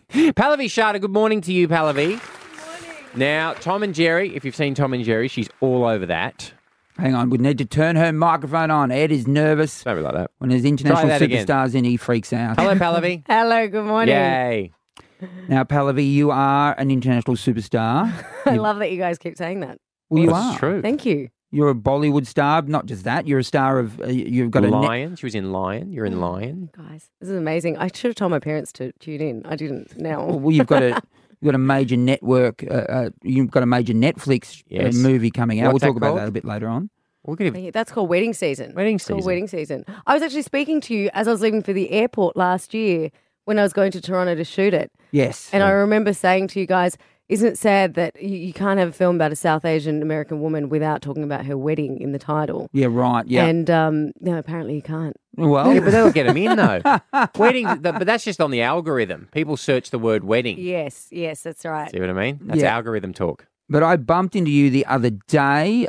Pallavi Sharda, good morning to you, Pallavi. Good morning. Now, Tom and Jerry, if you've seen Tom and Jerry, she's all over that. Hang on, we need to turn her microphone on. Ed is nervous. Don't be like that. When there's international again. superstars in, he freaks out. Hello, Pallavi. Hello, good morning. Yay. Now, Pallavi, you are an international superstar. I love that you guys keep saying that. Well, you That's are. true. Thank you. You're a Bollywood star. Not just that. You're a star of. You've got a Lion. She was in Lion. You're in Lion. Guys, this is amazing. I should have told my parents to tune in. I didn't now. Well, you've got a major network. You've got a major Netflix Yes. Movie coming out. What's we'll talk that about called? that a bit later on. We're gonna That's called wedding season. Wedding It's called season. wedding season. I was actually speaking to you as I was leaving for the airport last year when I was going to Toronto to shoot it. Yes. And I remember saying to you guys, isn't it sad that you can't have a film about a South Asian American woman without talking about her wedding in the title? Yeah. Right. Yeah. And no, apparently you can't. Well. Yeah, but that'll get them in though. Wedding, but that's just on the algorithm. People search the word wedding. Yes, that's right. See what I mean? That's Yeah. algorithm talk. But I bumped into you the other day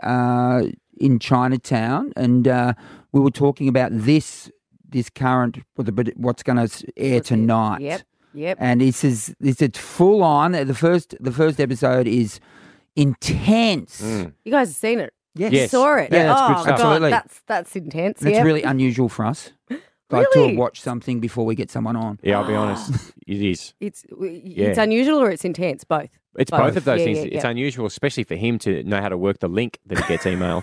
in Chinatown, and we were talking about this current what's going to air tonight. Yep. And this is full on. The first episode is intense. You guys have seen it. Yes. Yes. Saw it. Yeah, that's oh, good God, stuff. Absolutely. That's intense. That's yeah. really unusual for us. Like to Really? watch something before we get someone on. Yeah, I'll be honest. It is. It's unusual or it's intense, both. It's both of those Yeah, things. yeah, It's yeah. unusual, especially for him to know how to work the link that he gets emailed.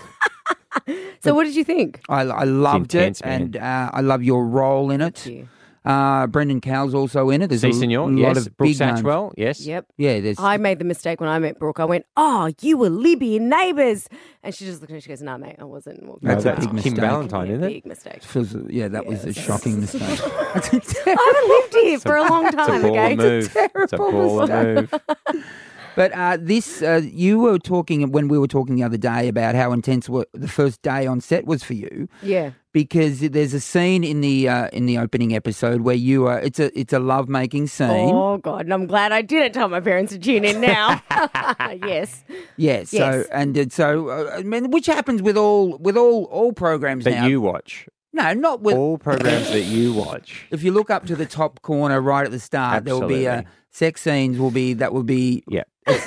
So what did you think? I loved intense, it, man. and I love your role in it. Thank you. Brendan Cowell's also in it. There's See, a senor. lot Yes. of Brooke big names. Satchwell. Yes. Yep. Yeah, there's. I made the mistake when I met Brooke. I went, "Oh, you were Libby in Neighbours," and she just looked at me. She goes, "No, mate, I wasn't." No, That's a that's big Kim mistake. Valentine, isn't it? Big mistake. that was a shocking mistake. I haven't lived here for a long It's a time. baller Okay. move. It's a baller move. But you were talking when we were talking the other day about how intense the first day on set was for you. Yeah. Because there's a scene in the opening episode where you are. It's a lovemaking scene. Oh God, and I'm glad I didn't tell my parents to tune in now. Yes. Yeah. So Yes. I mean, which happens with all programs That now. you watch. No, not with. All programs that you watch. If you look up to the top corner right at the start, there will be Absolutely. sex scenes. That will be. Yeah.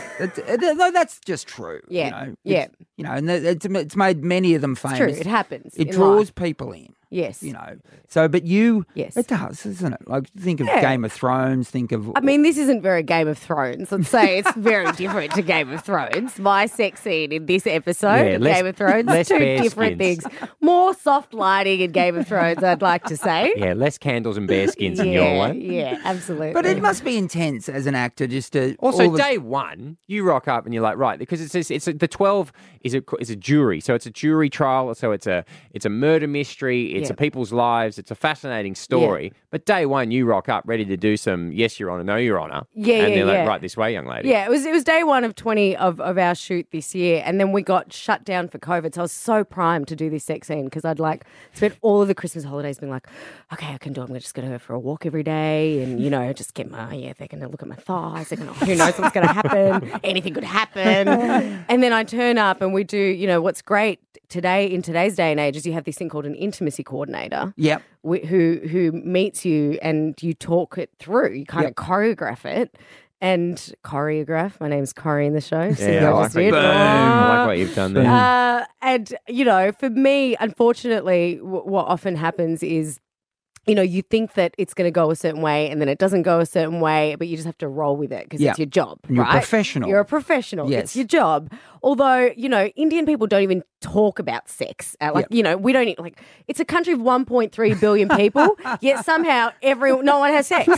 No, that's just true. Yeah, You know, yeah. It's, you know, and it's made many of them famous. It's true. It happens. It in draws life. people in. Yes. You know. So, but you. Yes. It does, isn't it? Like think of Yeah. Game of Thrones. Think of. I mean, this isn't very Game of Thrones. Let's say it's very different to Game of Thrones. My sex scene in this episode Yeah, of less- Game of Thrones, less two bear different skins. things. More soft lighting in Game of Thrones, I'd like to say. Yeah, less candles and bear skins in your one. Yeah, absolutely. But it must be intense as an actor just to. Also, all the- day one, you rock up and you're like, right, because it's the 12 is a jury, so it's a jury trial, so it's a murder mystery, it's Yeah. a people's lives, it's a fascinating story. But day one, you rock up ready to do some yes, Your Honour, no, Your Honour, Yeah, and yeah, they're like, yeah. right this way, young lady. Yeah, it was day one of 20 of our shoot this year, and then we got shut down for COVID. So I was so primed to do this sex scene because I'd like spent all of the Christmas holidays being like, okay, I can do it. I'm just going to go for a walk every day, and just get they're going to look at my thighs. They're going to, who knows what's going to happen? Anything could happen. And then I turn up and we do. What's great in today's day and age is you have this thing called an intimacy coordinator. Yep. Who meets you and you talk it through. You kind of choreograph it. And choreograph. My name's Corrie in the show. So Yeah, I like, what you've done. I like what you've done there. And for me, unfortunately, what often happens is, you think that it's going to go a certain way and then it doesn't go a certain way, but you just have to roll with it because Yeah. it's your job, And you're a right? professional. You're a professional. Yes. It's your job. Although, Indian people don't even talk about sex. We don't, it's a country of 1.3 billion people, yet somehow no one has sex.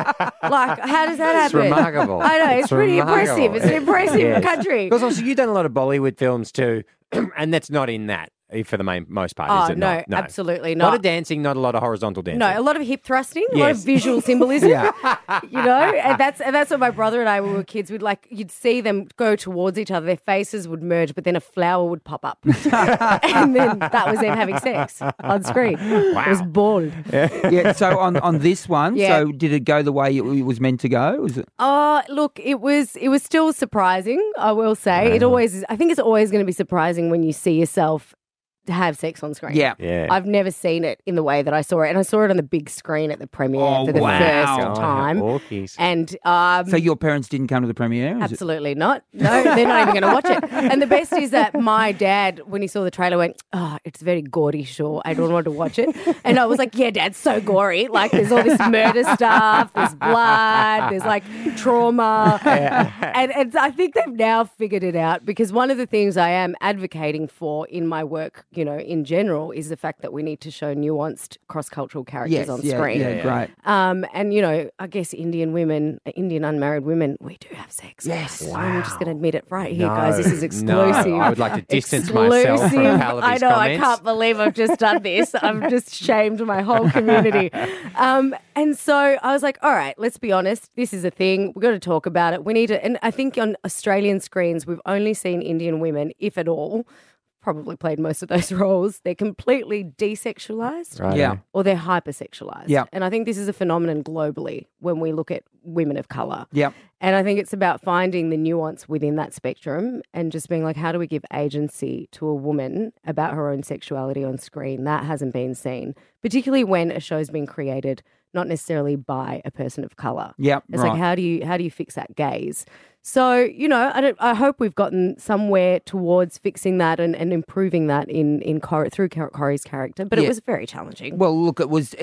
How does that happen? It's remarkable. I know, it's pretty remarkable. impressive. It's an impressive Yes. country. Because also you've done a lot of Bollywood films too, and that's not in that for the most part, Oh, is it no, not? No, absolutely A lot not. of dancing, not a lot of horizontal dancing. No, a lot of hip thrusting, a lot of Yes. visual symbolism. Yeah. And that's what my brother and I, when we were kids, you'd see them go towards each other, their faces would merge, but then a flower would pop up. And then that was them having sex on screen. It was bold. Yeah. So on this one, Yeah. so did it go the way it was meant to go? Was it? Look, it was still surprising, I will say. It always is. I think it's always going to be surprising when you see yourself have sex on screen. Yeah. Yeah. I've never seen it in the way that I saw it. And I saw it on the big screen at the premiere Oh, for the wow. first God, time. Orkies. And So your parents didn't come to the premiere? Is it- absolutely not. No, they're not even going to watch it. And the best is that my dad, when he saw the trailer, went, "Oh, it's very gory, sure. I don't want to watch it." And I was like, "Yeah, Dad, so gory. Like, there's all this murder stuff, there's blood, there's like trauma." And I think they've now figured it out, because one of the things I am advocating for in my work, you know, in general, is the fact that we need to show nuanced cross-cultural characters Yes, on yeah, screen. yeah, great. And, you know, I guess Indian unmarried women, we do have sex. Yes. I'm just going to admit it right here, No, guys. This is no, exclusive. I would like to distance myself from Exclusive. Pallavi's I know, I comments. can't believe I've just done this. I've just shamed my whole community. And so I was like, all right, let's be honest. This is a thing. We've got to talk about it. We need to, and I think on Australian screens, we've only seen Indian women, if at all, probably played most of those roles. They're completely desexualized. Right. Yeah. Or they're hypersexualized. Yeah. And I think this is a phenomenon globally when we look at women of colour. Yep. And I think it's about finding the nuance within that spectrum and just being like, how do we give agency to a woman about her own sexuality on screen? That hasn't been seen, particularly when a show's been created not necessarily by a person of colour. Yep. It's right. like, how do you fix that gaze? So, you know, I hope we've gotten somewhere towards fixing that and improving that through Corey's character, but Yeah. it was very challenging. Well, look,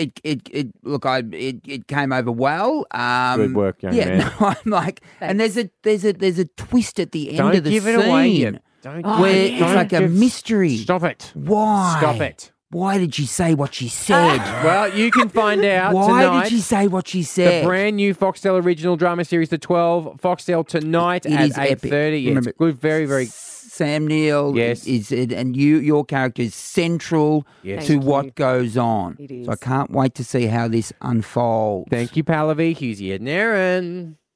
it came over well. Good work, young man. No, I'm like, and there's a twist at the end Don't of the give scene it away yet. Don't where it's don't like a give- mystery. Stop it. Why? Stop it. Why did she say what she said? Well, you can find out Why tonight. did she say what she The said? brand new Foxtel original drama series, The 12, Foxtel tonight It at is epic. 8:30. Yeah, Remember- it's good, very, very. Sam Neill Yes. and your character is central Yes. to Thank what you. goes on. It is. So I can't wait to see how this unfolds. Thank you, Pallavi. Hughes and Aaron.